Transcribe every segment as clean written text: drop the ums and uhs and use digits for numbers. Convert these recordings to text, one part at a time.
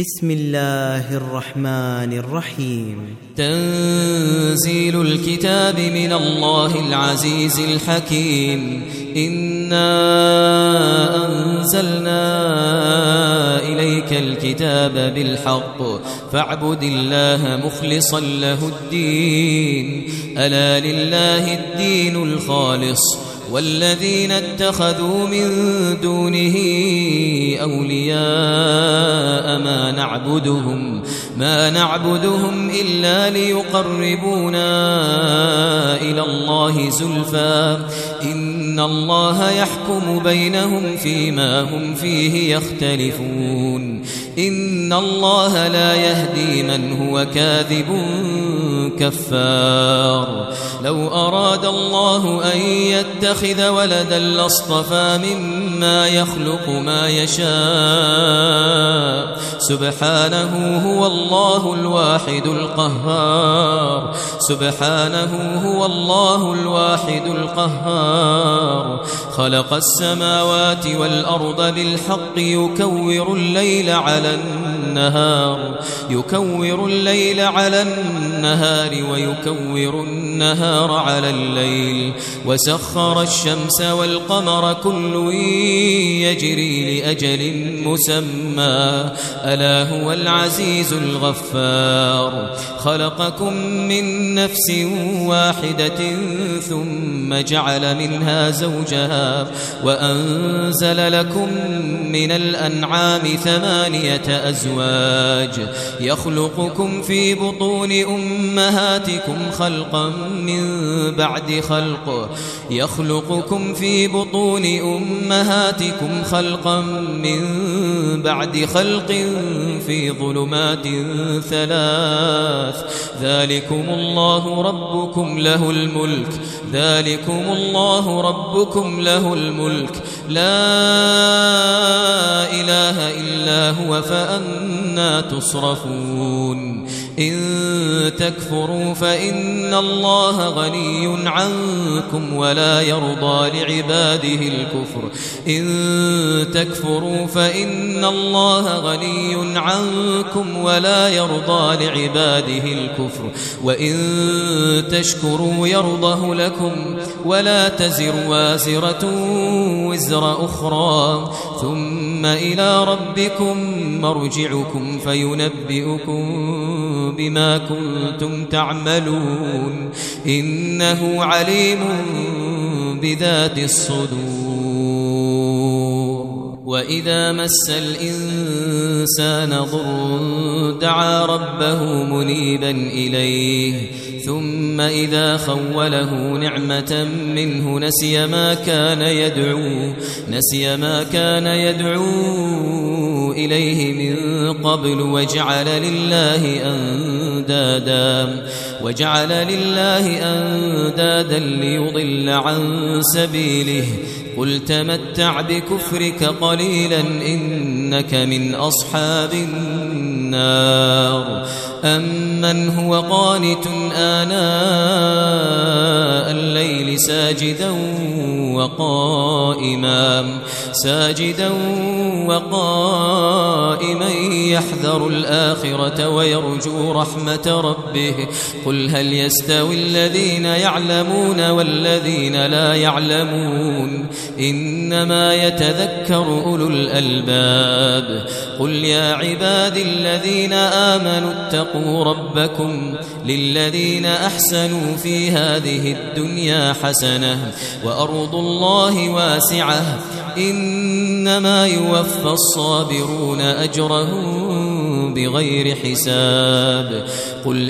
بسم الله الرحمن الرحيم. تنزيل الكتاب من الله العزيز الحكيم. إنا أنزلنا إليك الكتاب بالحق فاعبد الله مخلصا له الدين. ألا لله الدين الخالص والذين اتخذوا من دونه أولياء ما نعبدهم إلا ليقربونا إلى الله زلفى إن الله يحكم بينهم فيما هم فيه يختلفون. إن الله لا يهدي من هو كاذب كفار. لو أراد الله أن يتخذ ولدا لاصطفى مما يخلق ما يشاء سبحانه هو الله الواحد القهار. سبحانه هو الله الواحد القهار. خلق السماوات والأرض بالحق يكور الليل على النهار ويكور النهار على الليل وسخر الشمس والقمر كل يجري لأجل مسمى ألا هو العزيز الغفار. خلقكم من نفس واحدة ثم جعل منها زوجها وأنزل لكم من الأنعام 8 أزواج يخلقكم في بطون أمهاتكم خلقا من بعد خلق في ظلمات 3 ذلكم الله ربكم له الملك لا إله إلا هو فأنا تصرفون. إن تكفروا فإن الله غني عنكم ولا يرضى لعباده الكفر وإن تشكروا يرضه لكم ولا تزر وازرة وزر أخرى ثم إلى ربكم مرجعكم فينبئكم بما كنتم تعملون إنه عليم بذات الصدور. وإذا مس الإنسان ضر دعا ربه منيبا إليه ثم إذا خوله نعمة منه نسي ما كان يدعو إليه من قبل وجعل لله أندادا ليضل عن سبيله. قل تمتع بكفرك قليلا إنك من أصحاب النار. أمن هو قانت آناء الليل ساجدا وقائما يحذر الآخرة ويرجو رحمة ربه. قل هل يستوي الذين يعلمون والذين لا يعلمون إنما يتذكر أولو الألباب. قل يا عبادي الذين آمنوا اتقوا ربكم للذين أحسنوا في هذه الدنيا حسنة وأرض الله واسعة إنما يوفى الصابرون أجرهم بغير حساب. قل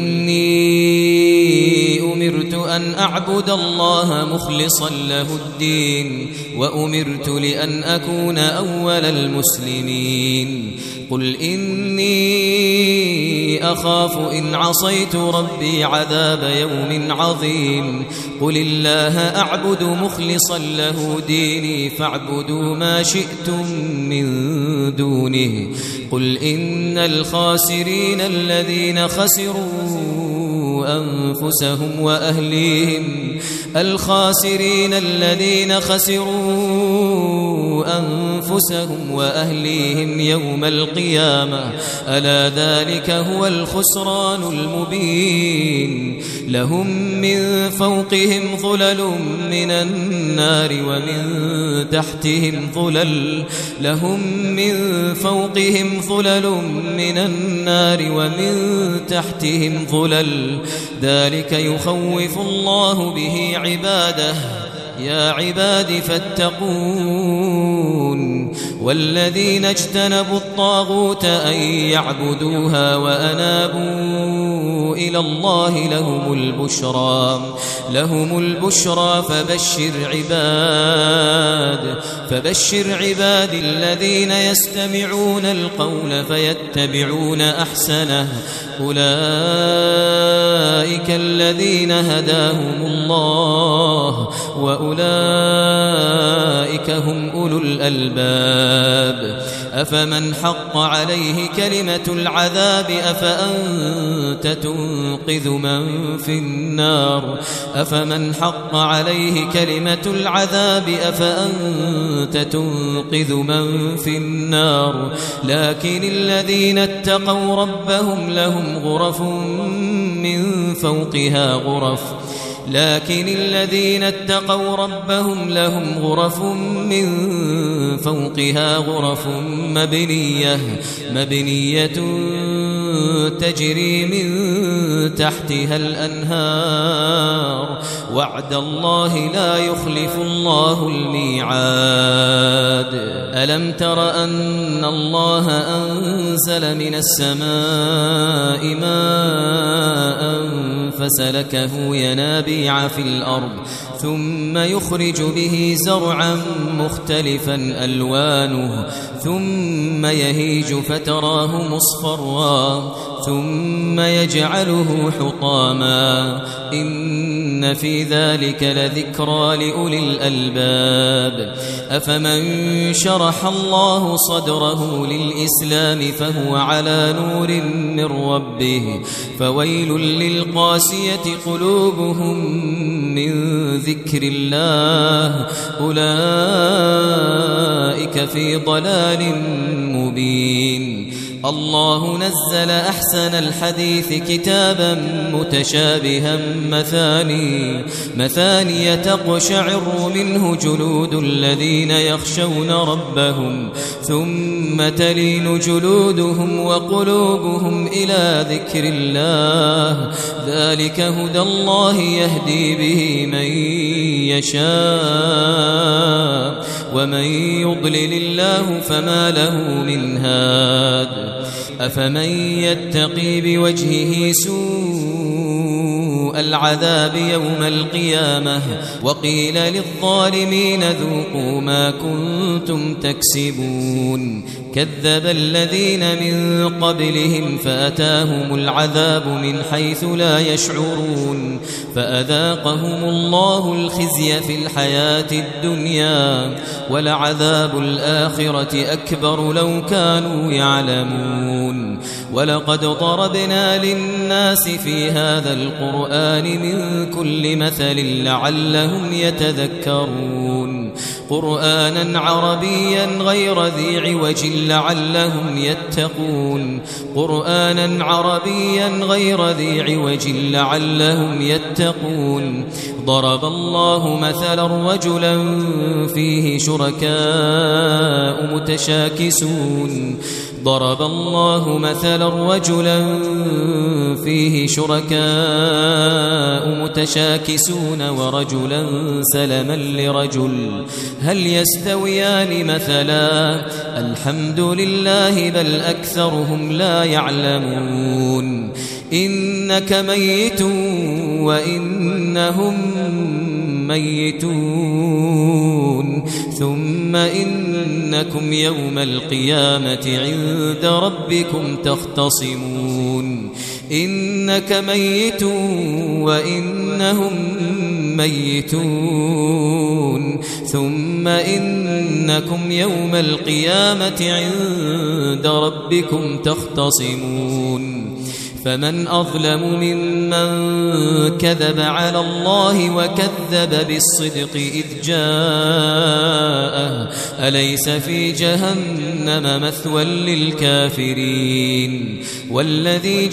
إني أمرت أن أعبد الله مخلصا له الدين وأمرت لأن أكون أول المسلمين. قل إني أخاف إن عصيت ربي عذاب يوم عظيم. قل الله أعبد مخلصا له ديني فاعبدوا ما شئتم من دونه. قل إن الخاسرين الذين خسروا أنفسهم وأهليهم أنفسهم وأهليهم يوم القيامة ألا ذلك هو الخسران المبين لهم من فوقهم ظلل من النار ومن تحتهم ظلل من النار ومن تحتهم ظلل ذلك يخوف الله به عباده يا عباد فاتقون والذين اجتنبوا الطاغوت أن يعبدوها وأنابوا إلى الله لهم البشرى فبشر عباد الذين يستمعون القول فيتبعون أحسنه أولئك الذين هداهم الله وأولئك هم أولو الألباب أفمن حق عليه كلمة العذاب أفأنت تنقذ من في النار لكن الذين اتقوا ربهم لهم غرف من فوقها غرف مبنية تجري من تحتها الأنهار وعد الله لا يخلف الله الميعاد ألم تر أن الله أنزل من السماء ماء فسلكه ينابيع في الأرض ثم يخرج به زرعا مختلفا ألوانه ثم يهيج فتراه مصفرا ثم يجعله حطاما إن في ذلك لذكرى لأولي الألباب أفمن شرح الله صدره للإسلام فهو على نور من ربه فويل للقاسية قلوبهم من ذكر الله أولئك في ضلال مبين الله نزل أحسن الحديث كتابا متشابها مثاني تقشعر منه جلود الذين يخشون ربهم ثم تلين جلودهم وقلوبهم إلى ذكر الله ذلك هدى الله يهدي به من يشاء ومن يضلل الله فما له من هاد أفمن يتقي بوجهه سوء العذاب يوم القيامة وقيل للظالمين ذوقوا ما كنتم تكسبون كذب الذين من قبلهم فأتاهم العذاب من حيث لا يشعرون فأذاقهم الله الخزي في الحياة الدنيا ولعذاب الآخرة أكبر لو كانوا يعلمون ولقد ضربنا للناس في هذا القرآن من كل مثل لعلهم يتذكرون قرآنا عربيا غير ذي عوج لعلهم يتقون ضرب الله مثلا رجلا فيه شركاء متشاكسون ورجلا سلما لرجل هل يستويان مثلا الحمد لله بل أكثرهم لا يعلمون إنك ميت وإنهم ميتون ثم إنكم يوم القيامة عند ربكم تختصمون إنك ميت وإنهم ميتون ثم إنكم يوم القيامة عند ربكم تختصمون فمن أظلم ممن كذب على الله وكذب بالصدق إذ جاءه أليس في جهنم مثوى للكافرين والذي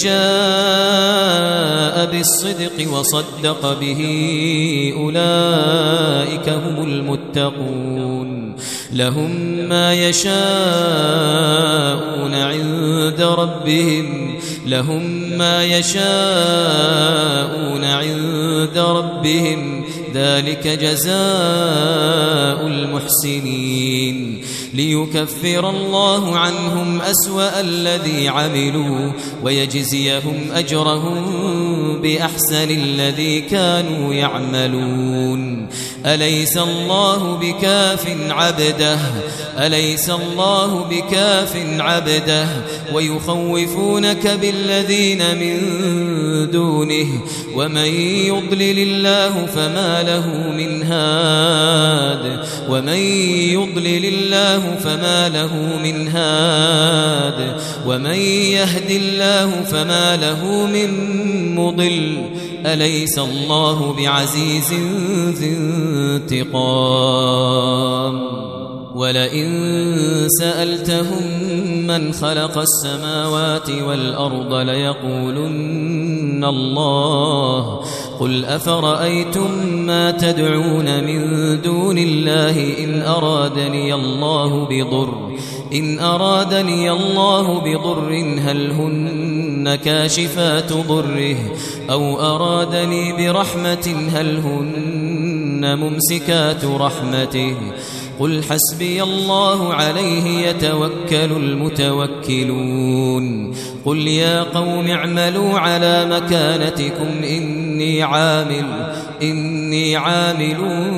جاء بالصدق وصدق به أولئك هم المتقون لهم ما يشاءون عند ربهم ذلك جزاء المحسنين ليكفر الله عنهم أسوأ الذي عملوا ويجزيهم أجرهم بأحسن الذي كانوا يعملون أليس الله بكاف عبده ويخوفونك بالذين من دونه ومن يضلل الله فما له من هاد ومن يهد الله فما له من مضل أليس الله بعزيز ذي انتقام ولئن سألتهم من خلق السماوات والأرض ليقولن الله قل أفرأيتم ما تدعون من دون الله إن أرادني الله بضر هل هن كاشفات ضره أو أرادني برحمة هل هن ممسكات رحمته قل حسبي الله عليه يتوكل المتوكلون قل يا قوم اعملوا على مكانتكم إني عامل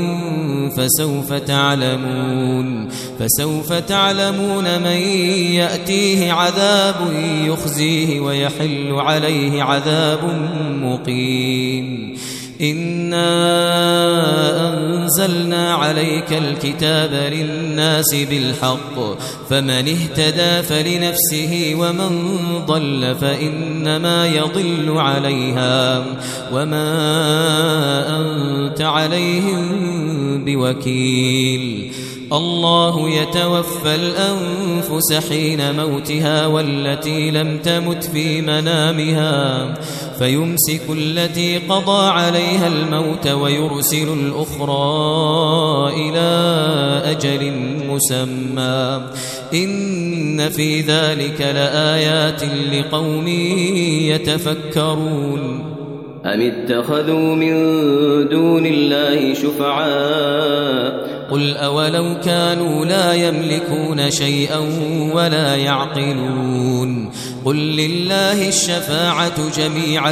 فسوف تعلمون من يأتيه عذاب يخزيه ويحل عليه عذاب مقيم إنا أنزلنا عليك الكتاب للناس بالحق فمن اهتدى فلنفسه ومن ضل فإنما يضل عليها وما أنت عليهم بوكيل الله يتوفى الأنفس حين موتها والتي لم تمت في منامها فيمسك التي قضى عليها الموت ويرسل الأخرى إلى أجل مسمى إن في ذلك لآيات لقوم يتفكرون أم اتخذوا من دون الله شفعاء قل أولو كانوا لا يملكون شيئا ولا يعقلون قل لله الشفاعة جميعا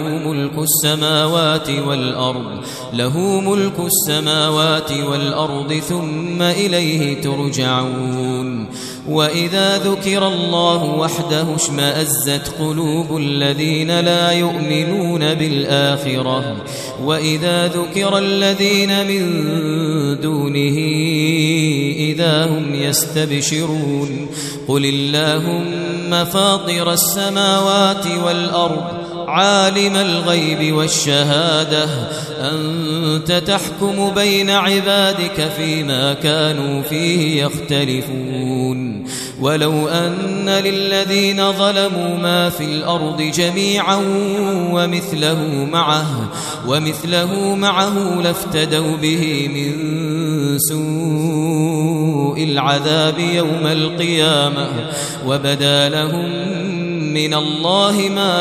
له ملك السماوات والأرض ثم إليه ترجعون وإذا ذكر الله وحده اشمأزت قلوب الذين لا يؤمنون بالآخرة وإذا ذكر الذين من دونه إذا هم يستبشرون قل اللهم فاطر السماوات والأرض عالم الغيب والشهادة أنت تحكم بين عبادك فيما كانوا فيه يختلفون ولو أن للذين ظلموا ما في الأرض جميعا ومثله معه لافتدوا به من سوء العذاب يوم القيامة وبدا لهم من الله ما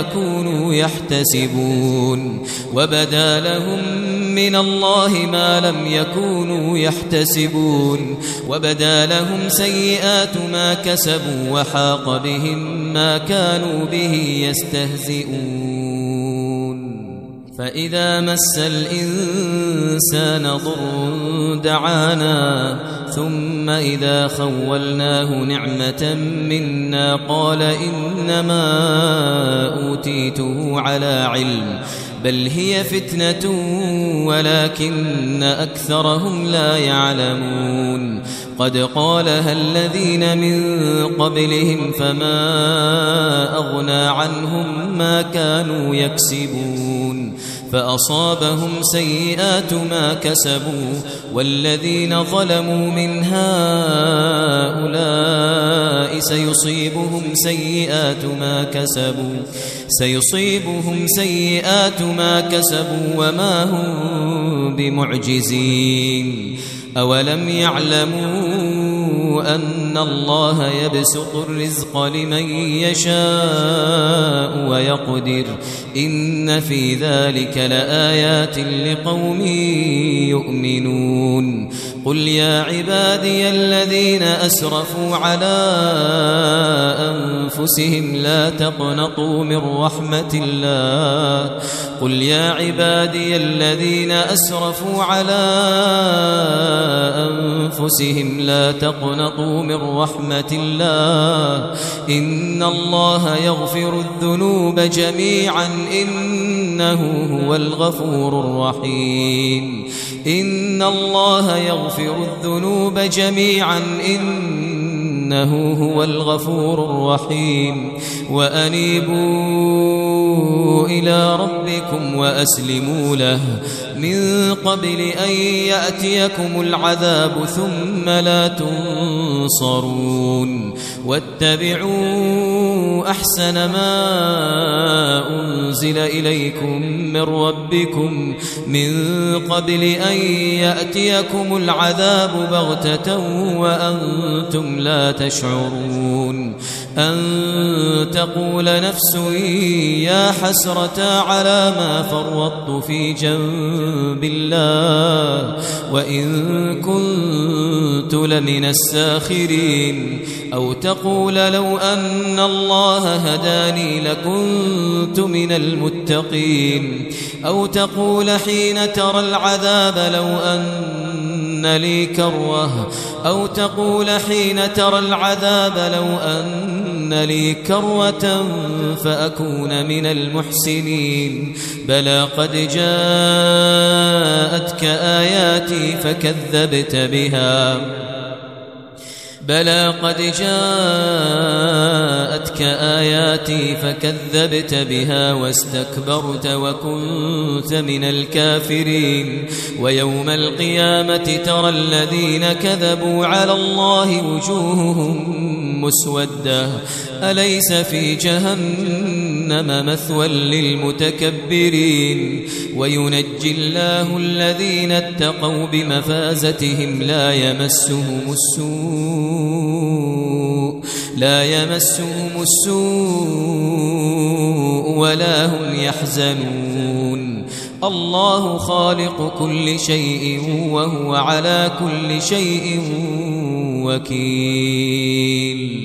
لم يكونوا يحتسبون وبدا لهم سيئات ما كسبوا وحاق بهم ما كانوا به يستهزئون فإذا مس الإنسان ضر دعانا ثم إذا خولناه نعمة منا قال إنما أوتيته على علم بل هي فتنة ولكن أكثرهم لا يعلمون قد قالها الذين من قبلهم فما أغنى عنهم ما كانوا يكسبون فأصابهم سيئات ما كسبوا والذين ظلموا من هؤلاء سيصيبهم سيئات ما كسبوا وما هم بمعجزين أولم يعلموا أن الله يبسط الرزق لمن يشاء ويقدر إن في ذلك لآيات لقوم يؤمنون قل يا عبادي الذين أسرفوا على أنفسهم لا تقنطوا من رحمة الله قل يا عبادي الذين أسرفوا على أنفسهم لا تقنطوا من رحمة الله إن الله يغفر الذنوب جميعا إنه هو الغفور الرحيم إن الله يغفر الذنوب جميعا إنه هو الغفور الرحيم وأنيبوا إلى ربكم وأسلموا له من قبل أن يأتيكم العذاب ثم لا تنصرون واتبعوا أحسن ما أنزل إليكم من ربكم من قبل أن يأتيكم العذاب بغتة وأنتم لا تشعرون أن تقول نفس يا حسرة على ما فرطت في جنب الله وإن كنت لمن الساخرين أو تقول لو أن الله هداني لكنت من المتقين أو تقول حين ترى العذاب لو أن لي كروة أو تقول حين ترى العذاب لو أن لي كروة فأكون من المحسنين بلى قد جاءتك آياتي فكذبت بها بلى قد جاءتك آياتي فكذبت بها واستكبرت وكنت من الكافرين ويوم القيامة ترى الذين كذبوا على الله وجوههم مسودة أليس في جهنم مثوى للمتكبرين وينجي الله الذين اتقوا بمفازتهم لا يمسهم السوء ولا هم يحزنون الله خالق كل شيء وهو على كل شيء وكيل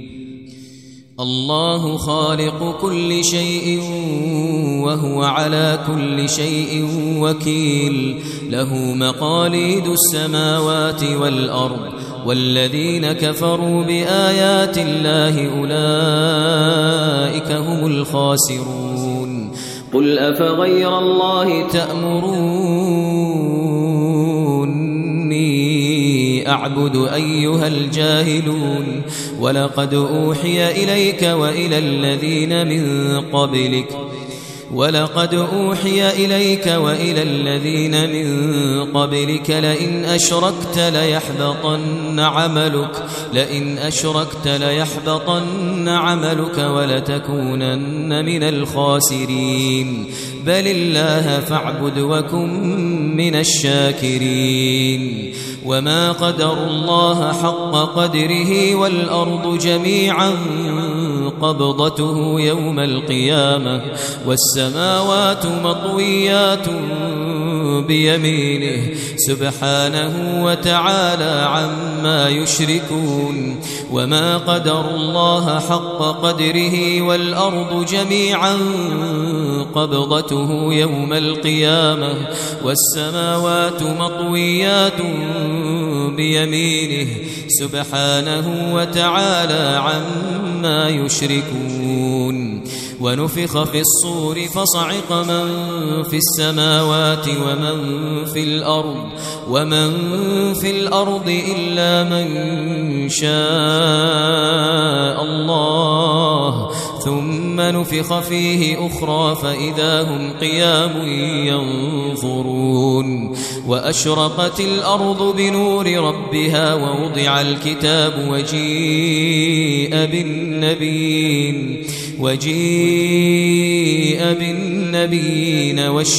الله خالق كل شيء وهو على كل شيء وكيل له مقاليد السماوات والأرض والذين كفروا بآيات الله أولئك هم الخاسرون قل أفغير الله تأمروني أعبد أيها الجاهلون ولقد أوحي إليك وإلى الذين من قبلك لئن أشركت ليحبطن عملك ولتكونن من الخاسرين بل الله فاعبد وكن من الشاكرين وما قدروا الله حق قدره والأرض جميعا قبضته يوم القيامة والسماوات مطويات بيمينه سبحانه وتعالى عما يشركون وما قدروا الله حق قدره والأرض جميعا قبضته يوم القيامة والسماوات مطويات بيمينه سبحانه وتعالى عما يشركون. ونفخ في الصور فصعق من في السماوات ومن في الأرض إلا من شاء الله، ثم نفخ فيه أخرى فإذا هم قيام ينظرون. وأشرقت الأرض بنور ربها ووضع الكتاب وجيء بالنبيين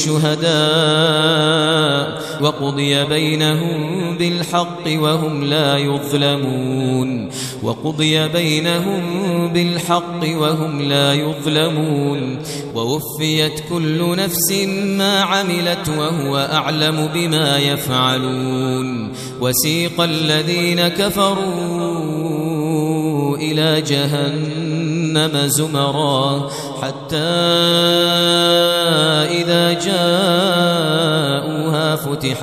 والشهداء وقضي بينهم بالحق وهم لا يظلمون. ووفيت كل نفس ما عملت وهو أعلم بما يفعلون. وسيق الذين كفروا إلى جهنم زمرا حتى إذا جاءوها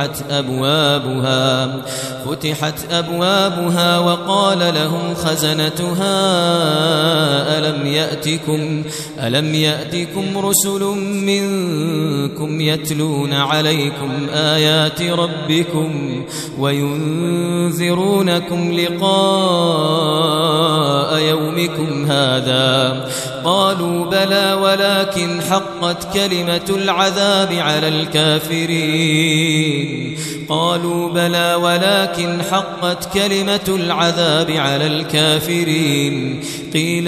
فتحت أبوابها وقال لهم خزنتها ألم يأتكم رسل منكم يتلون عليكم آيات ربكم وينذرونكم لقاء يومكم هذا؟ قالوا بلى ولكن حقت كلمة العذاب على الكافرين. قيل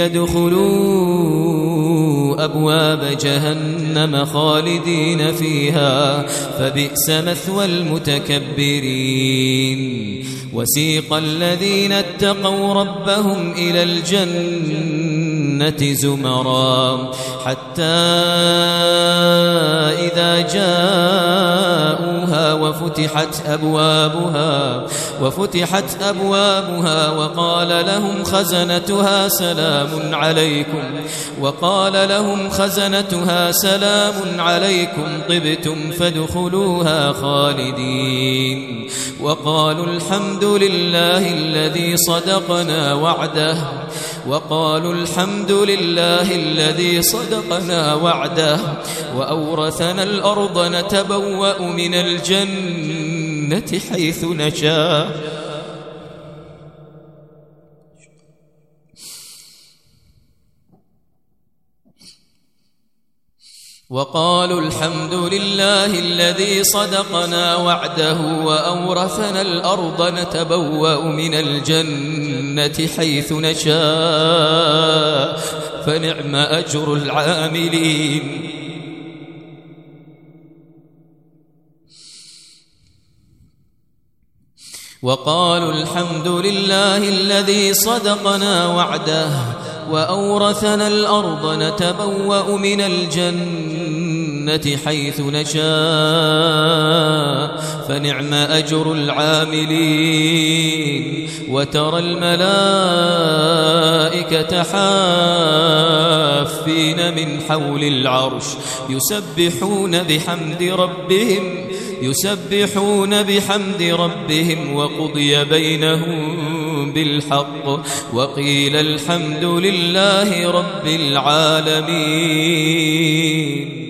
ادخلوا أبواب جهنم خالدين فيها فبئس مثوى المتكبرين. وسيق الذين اتقوا ربهم إلى الجنة زمرا حتى إذا جاءوها وفتحت أبوابها وقال لهم خزنتها سلام عليكم طبتم فادخلوها خالدين. وقالوا الحمد لله الذي صدقنا وعده وأورثنا الأرض نتبوأ من الجنة حيث نشاء. وقالوا الحمد لله الذي صدقنا وعده وأورثنا الأرض نتبوأ من الجنة حيث نشاء فنعم أجر العاملين. وقالوا الحمد لله الذي صدقنا وعده وأورثنا الأرض نتبوأ من الجنة حيث نشاء فنعم أجر العاملين. وترى الملائكة حافين من حول العرش يسبحون بحمد ربهم وقضي بينهم بالحق وقيل الحمد لله رب العالمين.